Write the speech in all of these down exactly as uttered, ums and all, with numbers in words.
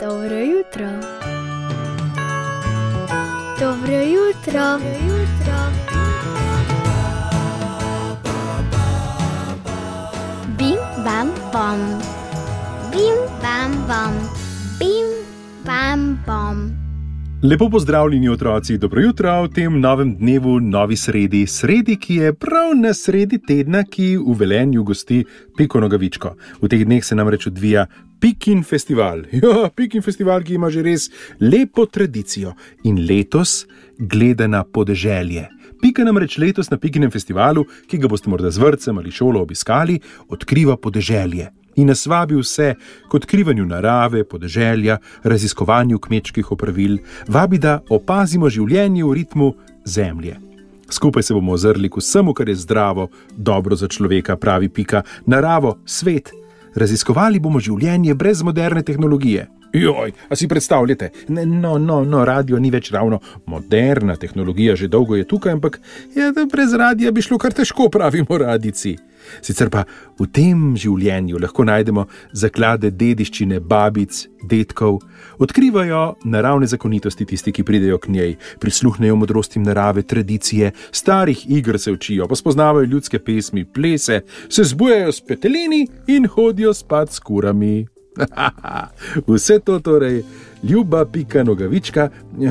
Dobro jutro. Dobro jutro. Dobro jutro. Bim, bam, bom. Bim, bam, bom. Bim, bam, bom. Lepo pozdravljeni otroci, dobro jutro v tem novem dnevu, novi sredi. Sredi, ki je prav na sredi tedna, ki v Velenju gosti Piko Nogavičko. V teh dneh se namreč odvija Pikin festival. Ja, Pikin festival, ki ima že res lepo tradicijo in letos gleda na podeželje. Pika namreč letos na Pikinem festivalu, ki ga boste morda z vrtcem ali šolo obiskali, odkriva podeželje. In nas vabi vse k odkrivanju narave, podeželja, raziskovanju kmečkih opravil, vabi, da opazimo življenje v ritmu zemlje. Skupaj se bomo ozrli k vsemu, kar je zdravo, dobro za človeka, pravi Pika, naravo, svet. Raziskovali bomo življenje brez moderne tehnologije. Joj, a si predstavljate? No, no, no, radio ni več ravno moderna tehnologija, že dolgo je tukaj, ampak ja, brez radija bi šlo kar težko, pravimo radijci. Sicer pa v tem življenju lahko najdemo zaklade dediščine babic, dedkov, odkrivajo naravne zakonitosti tisti, ki pridejo k njej, prisluhnejo modrostim narave, tradicije, starih iger se učijo, pa spoznavajo ljudske pesmi, plese, se zbujajo s petelini in hodijo spat s kurami. Vse to torej ljuba Pika Nogavička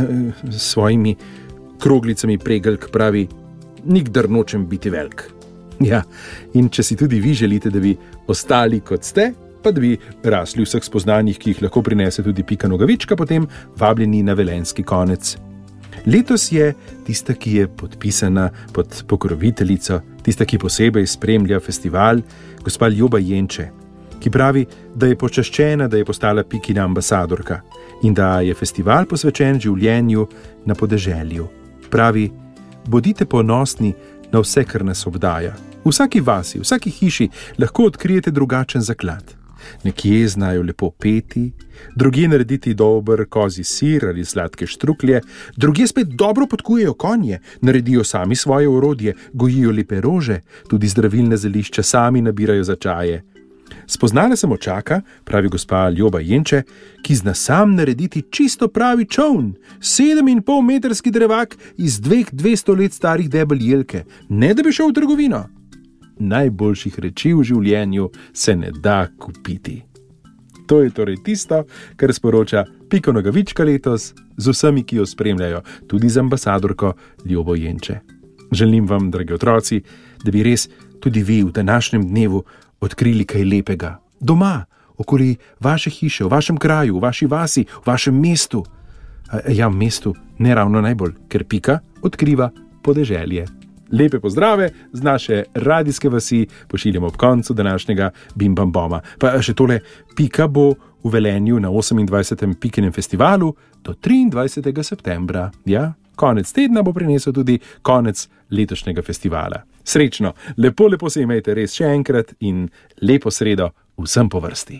s svojimi kroglicami pregelk pravi: nikdar nočem biti velik. Ja, in če si tudi vi želite, da bi ostali kot ste, pa da bi rasli v vseh spoznanjih, ki jih lahko prinese tudi Pika Nogavička, potem vabljeni na velenjski konec. Letos je tista, ki je podpisana pod pokroviteljico, tista, ki posebej spremlja festival, gospa Ljuba Jenče, ki pravi, da je počaščena, da je postala Pikina ambasadorka in da je festival posvečen življenju na podeželju. Pravi: bodite ponosni na vse, kar nas obdaja. V vsaki vasi, v vsaki hiši lahko odkrijete drugačen zaklad. Nekje znajo lepo peti, drugje narediti dober kozji sir ali sladke štruklje, drugje spet dobro podkujejo konje, naredijo sami svoje orodje, gojijo lepe rože, tudi zdravilne zelišča sami nabirajo za čaje. Spoznala sem očaka, pravi gospa Ljuba Jenče, ki zna sam narediti čisto pravi čoln, sedem in pol metrski drevak iz dveh dvesto let starih debel jelke, ne da bi šel v trgovino. Najboljših reči v življenju se ne da kupiti. To je torej tisto, kar sporoča Piko Nogavička letos z vsemi, ki jo spremljajo, tudi z ambasadorko Ljubo Jenče. Želim vam, dragi otroci, da bi res tudi vi v današnjem dnevu odkrili kaj lepega. Doma, okoli vaše hiše, v vašem kraju, v vaši vasi, v vašem mestu. Ja, v mestu ne ravno najbolj, ker Pika odkriva podeželje. Lepe pozdrave z naše radijske vasi pošiljamo ob koncu današnjega Bim Bam Boma. Pa še tole, Pika bo v Velenju na osemindvajsetem Pikinem festivalu do triindvajsetega septembra. Ja, konec tedna bo prinesel tudi konec letošnjega festivala. Srečno, lepo, lepo se imejte res še enkrat in lepo sredo vsem po vrsti.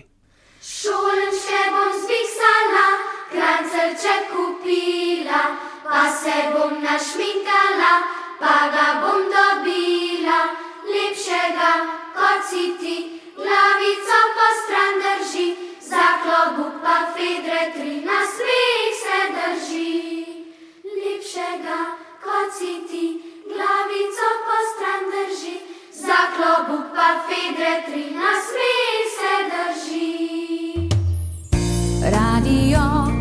Šolčke bom zviksala, krancelček kupila, pa se bom našminkala, pa ga bom dobila. Lepšega kot si ti, glavico po stran drži, za klobuk pa fedre tri, na smeh se drži. Lepšega kot si ti, glavico po stran drži, za klobuk pa fedre tri, na smeh se drži. Radio